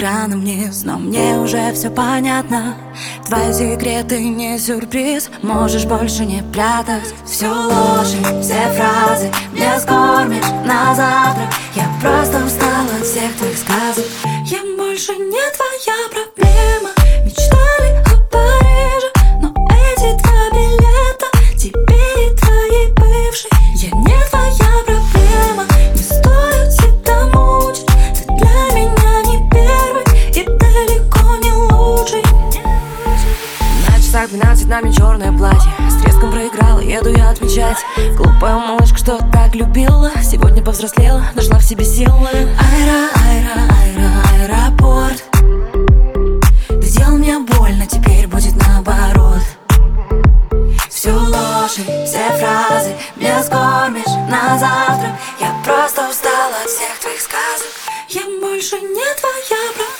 экраном вниз, но мне уже все понятно. Твои секреты не сюрприз, можешь больше не прятать. Всю ложь и все фразы мне скормишь на завтрак. Я просто устала от всех твоих сказок. Я больше не твоя проблема. Мечтали о Париже, но эти два билета тебе и твоей бывшей. Я не твоя проблема, не стоит себя мучить. Ты для меня не первый и далеко не лучший. На часах 12, на мне черное платье. С треском проиграла, еду я отмечать. Глупая малышка, что так любила, сегодня повзрослела, нашла в себе силы. Аэропорт. Ты сделал мне больно, теперь будет наоборот. Всю ложь и все фразы мне скормишь на завтрак. Я просто устала от всех твоих сказок. Я больше не твоя проблема.